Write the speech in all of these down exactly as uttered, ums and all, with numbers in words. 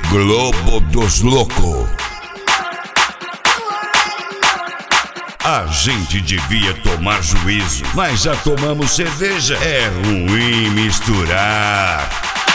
Globo dos Loucos. A gente devia tomar juízo, mas já tomamos cerveja. É ruim misturar.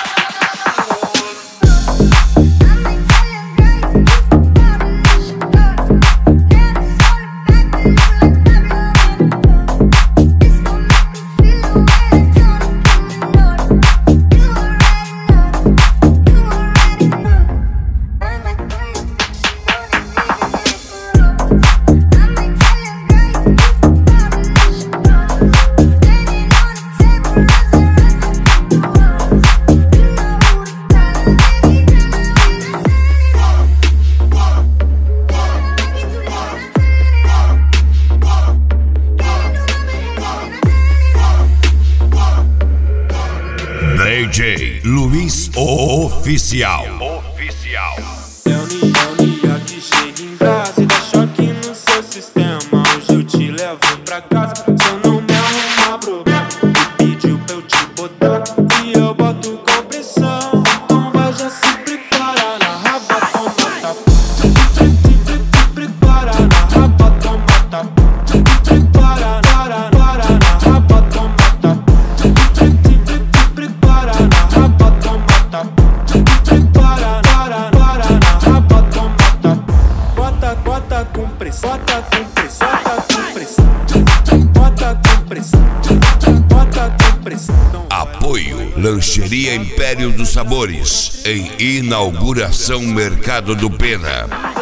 D J Luiz Oficial. Oficial. Reunião que chega em casa e dá choque no seu sistema. Hoje eu te levo pra casa. Se eu não me arrumar problema, me pediu pra eu te botar e eu boto com pressão. Então vai já se prepara na raba, toma tapa. Se prepara na raba, toma tapa. Se prepara, para, para na raba, toma tapa. Se prepara na raba, toma tapa. Se prepara, para, para na raba, toma tapa. Bota, bota com pressão, bota com pressão, bota com pressão, bota com pressão, bota com pressão. Apoio Lancheria Império dos Sabores, em inauguração Mercado do Pena.